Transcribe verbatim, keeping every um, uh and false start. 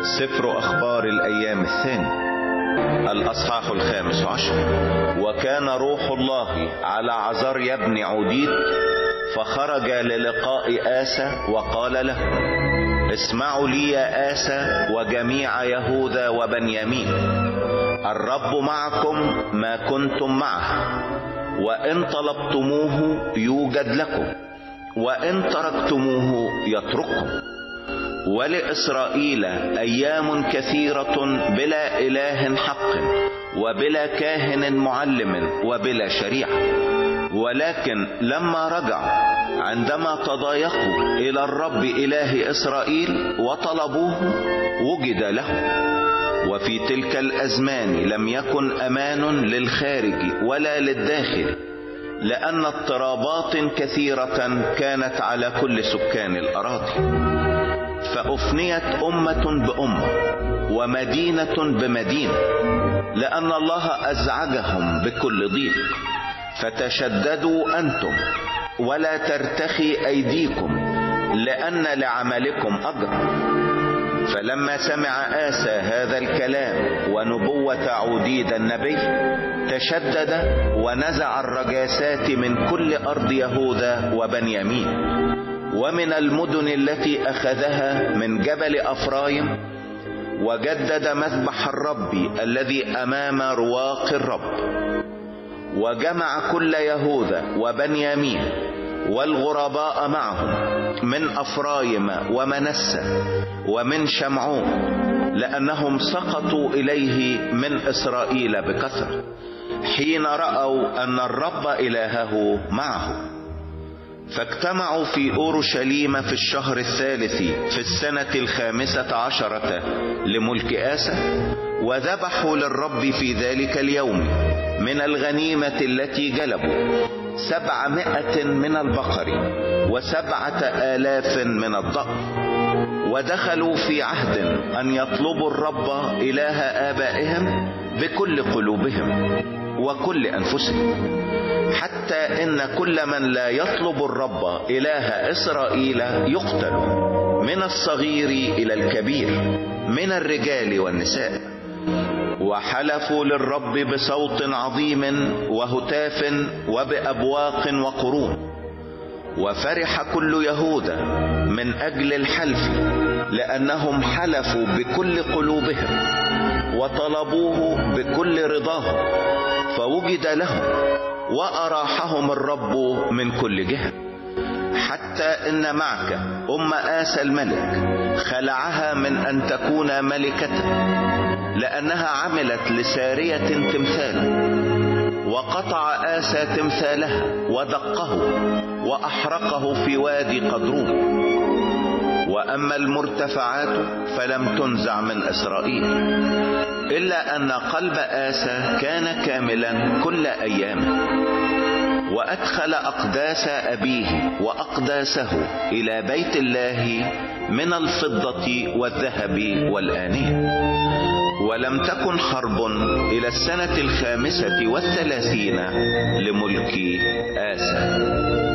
سفر أخبار الأيام الثاني الأصحاح الخامس عشر. وكان روح الله على عزريا بن عوديد، فخرج للقاء آسى وقال له: اسمعوا لي يا آسى وجميع يهوذا وبنيامين، الرب معكم ما كنتم معه، وإن طلبتموه يوجد لكم، وإن تركتموه يترككم. ولإسرائيل أيام كثيرة بلا إله حق، وبلا كاهن معلم، وبلا شريعة. ولكن لما رجعوا عندما تضايقوا إلى الرب إله إسرائيل وطلبوه وجد له. وفي تلك الأزمان لم يكن أمان للخارج ولا للداخل، لأن اضطرابات كثيرة كانت على كل سكان الأراضي. فأفنيت أمة بأمة ومدينة بمدينة، لأن الله أزعجهم بكل ضيق. فتشددوا أنتم ولا ترتخي أيديكم، لأن لعملكم أجر. فلما سمع آسى هذا الكلام ونبوة عوديد النبي، تشدد ونزع الرجاسات من كل أرض يهوذا وبنيامين، ومن المدن التي أخذها من جبل أفرايم، وجدد مذبح الرب الذي أمام رواق الرب. وجمع كل يهوذا وبنيامين والغرباء معهم من أفرايم ومنسى ومن شمعون، لأنهم سقطوا إليه من إسرائيل بكثرة، حين رأوا أن الرب إلهه معه. فاجتمعوا في أورشليم في الشهر الثالث في السنة الخامسة عشرة لملك آسى، وذبحوا للرب في ذلك اليوم من الغنيمة التي جلبوا سبعمائة من البقر وسبعة آلاف من الضأن. ودخلوا في عهد أن يطلبوا الرب إله آبائهم بكل قلوبهم وكل أنفسهم، حتى إن كل من لا يطلب الرب إله إسرائيل يقتل، من الصغير إلى الكبير، من الرجال والنساء. وحلفوا للرب بصوت عظيم وهتاف وبأبواق وقرون. وفرح كل يهوذا من أجل الحلف، لأنهم حلفوا بكل قلوبهم وطلبوه بكل رضاهم، فوجد لهم وأراحهم الرب من كل جهة. حتى إن معك أم آسى الملك خلعها من أن تكون ملكة، لأنها عملت لسارية تمثال، وقطع آسى تمثالها ودقه وأحرقه في وادي قدرون. وأما المرتفعات فلم تنزع من إسرائيل، إلا أن قلب آسى كان كاملا كل أيامه. وأدخل أقداس أبيه وأقداسه إلى بيت الله من الفضة والذهب والآنية. ولم تكن حرب إلى السنة الخامسة والثلاثين لملك آسى.